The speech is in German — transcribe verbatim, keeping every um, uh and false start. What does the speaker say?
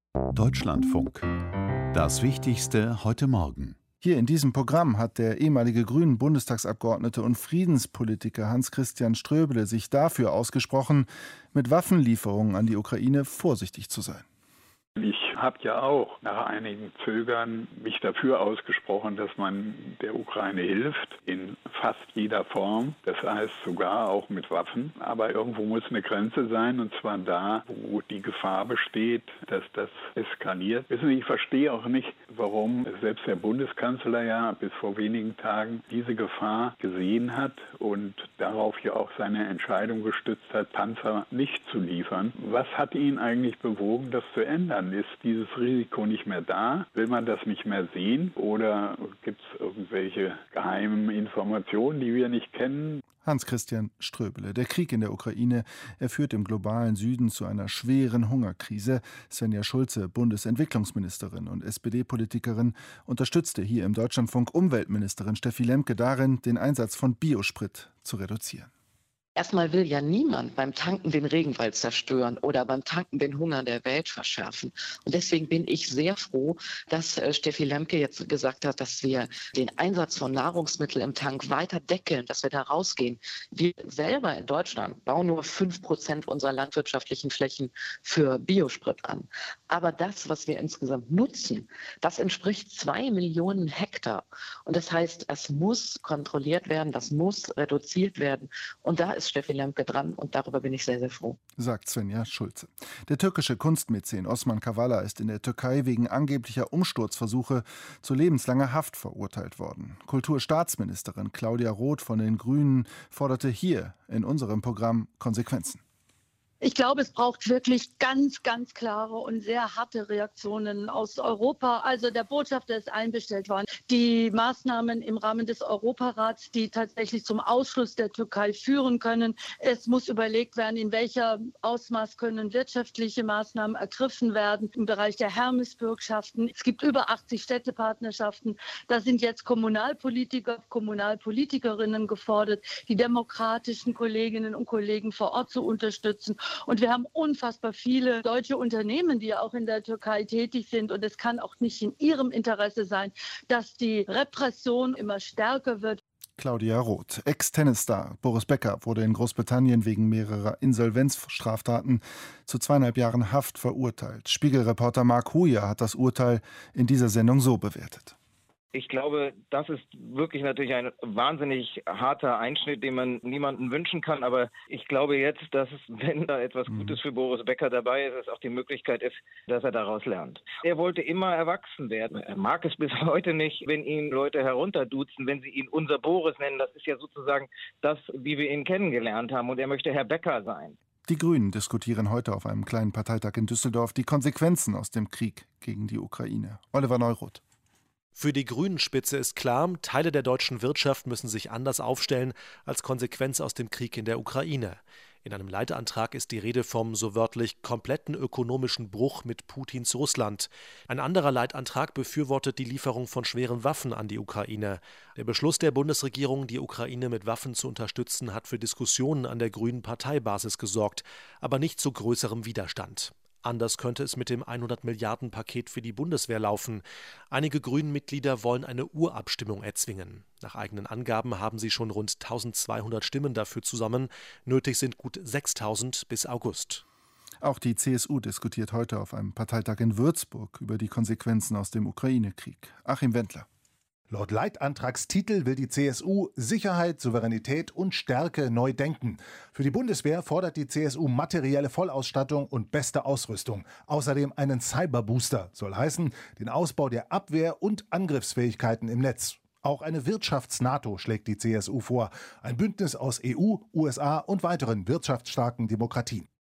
Deutschlandfunk. Das Wichtigste heute Morgen. Hier in diesem Programm hat der ehemalige Grünen-Bundestagsabgeordnete und Friedenspolitiker Hans-Christian Ströbele sich dafür ausgesprochen, mit Waffenlieferungen an die Ukraine vorsichtig zu sein. Ich habe ja auch nach einigem Zögern mich dafür ausgesprochen, dass man der Ukraine hilft, in fast jeder Form. Das heißt sogar auch mit Waffen. Aber irgendwo muss eine Grenze sein, und zwar da, wo die Gefahr besteht, dass das eskaliert. Wissen Sie, ich verstehe auch nicht, warum selbst der Bundeskanzler ja bis vor wenigen Tagen diese Gefahr gesehen hat und darauf ja auch seine Entscheidung gestützt hat, Panzer nicht zu liefern. Was hat ihn eigentlich bewogen, das zu ändern? Ist dieses Risiko nicht mehr da? Will man das nicht mehr sehen? Oder gibt es irgendwelche geheimen Informationen, die wir nicht kennen? Hans-Christian Ströbele. Der Krieg in der Ukraine, er führt im globalen Süden zu einer schweren Hungerkrise. Svenja Schulze, Bundesentwicklungsministerin und S P D-Politikerin, unterstützte hier im Deutschlandfunk Umweltministerin Steffi Lemke darin, den Einsatz von Biosprit zu reduzieren. Erstmal will ja niemand beim Tanken den Regenwald zerstören oder beim Tanken den Hunger der Welt verschärfen. Und deswegen bin ich sehr froh, dass äh, Steffi Lemke jetzt gesagt hat, dass wir den Einsatz von Nahrungsmitteln im Tank weiter deckeln, dass wir da rausgehen. Wir selber in Deutschland bauen nur fünf Prozent unserer landwirtschaftlichen Flächen für Biosprit an. Aber das, was wir insgesamt nutzen, das entspricht zwei Millionen Hektar. Und das heißt, es muss kontrolliert werden, das muss reduziert werden. Und da ist Steffi Lemke dran, und darüber bin ich sehr, sehr froh. Sagt Svenja Schulze. Der türkische Kunstmäzen Osman Kavala ist in der Türkei wegen angeblicher Umsturzversuche zu lebenslanger Haft verurteilt worden. Kulturstaatsministerin Claudia Roth von den Grünen forderte hier in unserem Programm Konsequenzen. Ich glaube, es braucht wirklich ganz, ganz klare und sehr harte Reaktionen aus Europa. Also der Botschafter ist einbestellt worden. Die Maßnahmen im Rahmen des Europarats, die tatsächlich zum Ausschluss der Türkei führen können. Es muss überlegt werden, in welcher Ausmaß können wirtschaftliche Maßnahmen ergriffen werden im Bereich der Hermesbürgschaften. Es gibt über achtzig Städtepartnerschaften. Da sind jetzt Kommunalpolitiker, Kommunalpolitikerinnen gefordert, die demokratischen Kolleginnen und Kollegen vor Ort zu unterstützen. Und wir haben unfassbar viele deutsche Unternehmen, die ja auch in der Türkei tätig sind. Und es kann auch nicht in ihrem Interesse sein, dass die Repression immer stärker wird. Claudia Roth. Ex-Tennisstar Boris Becker wurde in Großbritannien wegen mehrerer Insolvenzstraftaten zu zweieinhalb Jahren Haft verurteilt. Spiegelreporter Mark Huja hat das Urteil in dieser Sendung so bewertet. Ich glaube, das ist wirklich natürlich ein wahnsinnig harter Einschnitt, den man niemandem wünschen kann. Aber ich glaube jetzt, dass es, wenn da etwas Gutes für Boris Becker dabei ist, es auch die Möglichkeit ist, dass er daraus lernt. Er wollte immer erwachsen werden. Er mag es bis heute nicht, wenn ihn Leute herunterduzen, wenn sie ihn unser Boris nennen. Das ist ja sozusagen das, wie wir ihn kennengelernt haben. Und er möchte Herr Becker sein. Die Grünen diskutieren heute auf einem kleinen Parteitag in Düsseldorf die Konsequenzen aus dem Krieg gegen die Ukraine. Oliver Neuroth. Für die Grünen-Spitze ist klar, Teile der deutschen Wirtschaft müssen sich anders aufstellen als Konsequenz aus dem Krieg in der Ukraine. In einem Leitantrag ist die Rede vom so wörtlich kompletten ökonomischen Bruch mit Putins Russland. Ein anderer Leitantrag befürwortet die Lieferung von schweren Waffen an die Ukraine. Der Beschluss der Bundesregierung, die Ukraine mit Waffen zu unterstützen, hat für Diskussionen an der grünen Parteibasis gesorgt, aber nicht zu größerem Widerstand. Anders könnte es mit dem hundert Milliarden Paket für die Bundeswehr laufen. Einige Grünen-Mitglieder wollen eine Urabstimmung erzwingen. Nach eigenen Angaben haben sie schon rund eintausendzweihundert Stimmen dafür zusammen. Nötig sind gut sechstausend bis August. Auch die C S U diskutiert heute auf einem Parteitag in Würzburg über die Konsequenzen aus dem Ukraine-Krieg. Achim Wendler. Laut Leitantragstitel will die C S U Sicherheit, Souveränität und Stärke neu denken. Für die Bundeswehr fordert die C S U materielle Vollausstattung und beste Ausrüstung. Außerdem einen Cyberbooster, soll heißen, den Ausbau der Abwehr- und Angriffsfähigkeiten im Netz. Auch eine Wirtschafts-NATO schlägt die C S U vor. Ein Bündnis aus E U, U S A und weiteren wirtschaftsstarken Demokratien.